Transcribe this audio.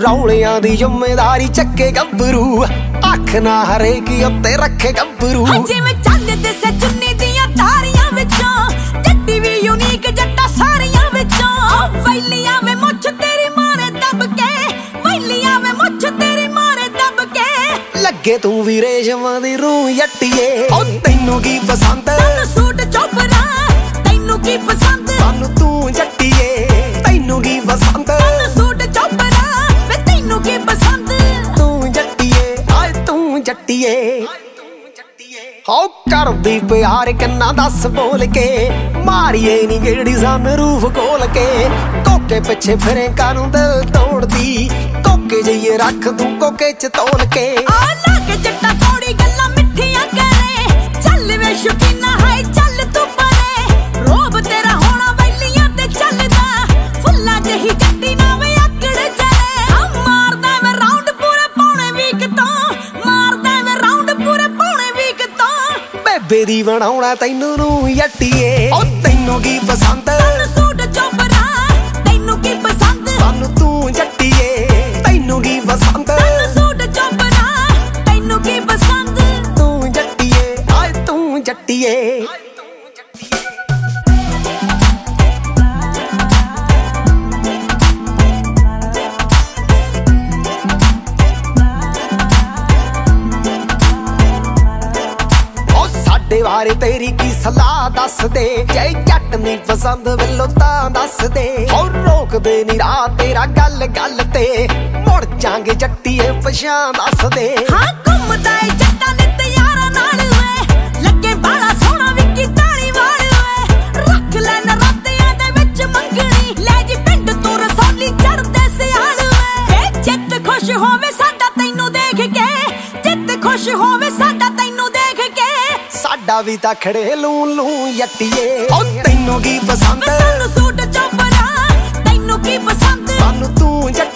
ਰੌਲਿਆਂ ਦੀ ਜ਼ਿੰਮੇਦਾਰੀ ਚੱਕੇ ਗੱਭਰੂ ਅੱਖ ਨਾ ਹਰੇਕ ਉੱਤੇ ਰੱਖੇ ਗੱਭਰੂ ਜਿਵੇਂ ਚੰਨ ਦੇ ਸੇ ਚੁੰਨੀ ਦੀਆਂ ਤਾਰੀਆਂ ਵਿੱਚੋਂ ਜੱਟੀ ਵੀ ਯੂਨੀਕ ਜੱਟਾ ਸਾਰੀਆਂ ਵਿੱਚੋਂ ਵੈਲੀਆਂ ਵੇ ਮੁੱਛ ਤੇਰੀ ਮਾਰੇ ਦੱਬ ਕੇ ਵੈਲੀਆਂ ਵੇ ਮੁੱਛ ਤੇਰੀ ਮਾਰੇ ਦੱਬ ਕੇ ਲੱਗੇ ਤੂੰ ਵੀ ਰੇਸ਼ਮਾਂ ਦੀ ਰੂਹ ਜੱਟੀਏ ਓ ਤੈਨੂੰ ਕੀ ਪਸੰਦ ਸਾਨੂੰ ਸੂਟ ਚੋਪਰਾ ਤੈਨੂੰ ਕੀ ਪਸੰਦ ਸਾਨੂੰ ਤੂੰ ਜੱਟੀਏ ਤੈਨੂੰ ਕੀ ਪਸੰਦ ਸਾਨੂੰ ਸੂਟ ਚੋਪਰਾ ਵੇ ਤੈਨੂੰ ਕੀ ਪਸੰਦ ਤੂੰ ਜੱਟੀਏ ਆਏ ਤੂੰ ਜੱਟੀਏ ਹੋ ਕਰਦੀ ਪਿਆਰ ਕਿੰਨਾ ਦੱਸ ਬੋਲ ਕੇ ਮਾਰੀਏ ਨੀ ਗੇੜੀ ਸਾਨੂੰ ਰੂਫ ਖੋਲ ਕੇ ਕੋਕੇ ਪਿੱਛੇ ਫਿਰੇ ਕਾਨੂੰ ਦਿਲ ਤੋੜਦੀ ਕੋਕੇ ਜਈਏ ਰੱਖ ਤੂੰ ਕੋਕੇ ਚ ਤੋਲ ਕੇ ਆ ਲਾ ਕੇ ਜੱਟਾ ਥੋੜੀ ਗੱਲਾਂ ਮਿੱਠੀਆਂ ਕਰੇ ਚੱਲ ਵੇ ਸ਼ੁਕੀਨਾ ਹਾਏ ਚੱਲ ਤੂੰ ਪਰੇ ਰੋਬ ਤੇਰਾ ਹੋਣਾ ਵੈਲੀਆਂ ਤੇ ਚੱਲਦਾ ਫੁੱਲਾਂ ਜਿਹੀ ਜੱਟੀ ਨਾ ਵੇ ਆਕੜ ਜਾਏ ਆ ਮਾਰਦਾ ਵੇ ਰਾਉਂਡ ਪੂਰੇ ਪੌਣੇ ਵੀਕ ਤੋਂ ਮਾਰਦਾ ਵੇ ਰਾਉਂਡ ਪੂਰੇ ਪੌਣੇ ਵੀਕ ਤੋਂ ਬੇਬੇ ਦੀ ਬਣਾਉਣਾ ਤੈਨੂੰ ਨੂੰ ਜੱਟੀਏ ਓ ਤੈਨੂੰ ਕੀ ਪਸੰਦ ਸਾਨੂੰ ਸੂਟ ਚੋਪਰਾ ਤੈਨੂੰ ਕੀ ਪਸੰਦ ਸਾਨੂੰ ਤੂੰ ਜੱਟੀਏ ਤੈਨੂੰ ਕੀ ਪਸੰਦ ਸਾਨੂੰ ਸੂਟ ਚੋਪਰਾ ਤੈਨੂੰ ਕੀ ਪਸੰਦ ਤੂੰ ਜੱਟੀਏ ਆਏ ਤੂੰ ਜੱਟੀਏ ਸਾਡੇ ਬਾਰੇ ਤੇਰੀ ਕੀ ਸਲਾਹ ਦੱਸ ਦੇ ਜੇ ਜੱਟ ਨਹੀਂ ਪਸੰਦ ਵੱਲੋਂ ਤਾਂ ਦੱਸ ਦੇ ਹੋ ਰੋਕਦੇ ਨੀ ਰਾਹ ਤੇਰਾ ਗੱਲ ਗੱਲ ਤੇ ਮੁੜ ਜਾਂਗੇ ਜੱਟੀਏ ਪਛਾਣ ਦੱਸ ਦੇ ਹਾਂ ਘੁੰਮਦਾ ਏ ਜੱਟਾਂ ਨੇ ਤਿਆਰਾਂ ਨਾਲ ਵੇ ਲੱਗੇ ਬਾਲਾ ਸੋਹਣਾ ਵਿੱਕੀ ਤਾਲੀ ਵਾਲ ਵੇ ਰੱਖ ਲੈ ਨਰਾਤਿਆਂ ਦੇ ਵਿੱਚ ਮੰਗਣੀ ਲੈ ਜੀ ਪਿੰਡ ਤੋਂ ਰਸੌਲੀ ਚੜਦੇ ਸਿਆਲ ਵੇ ਜਿੱਤ ਖੁਸ਼ ਹੋਵੇ ਸਾਡਾ ਤੈਨੂੰ ਦੇਖ ਕੇ ਜਿੱਤ ਖੁਸ਼ ਹੋਵੇ ਸਾਡਾ ਤੈਨੂੰ ਦੇਖ ਕੇ ਸਾਡਾ ਵੀ ਤਾਂ ਖੜੇ ਲੂੰ ਲੂੰ ਜੱਟੀਏ ਓ ਤੈਨੂੰ ਕੀ ਪਸੰਦ ਸਾਨੂੰ ਸੂਟ ਚੋਪਰਾ ਤੈਨੂੰ ਕੀ ਪਸੰਦ ਸਾਨੂੰ ਤੂੰ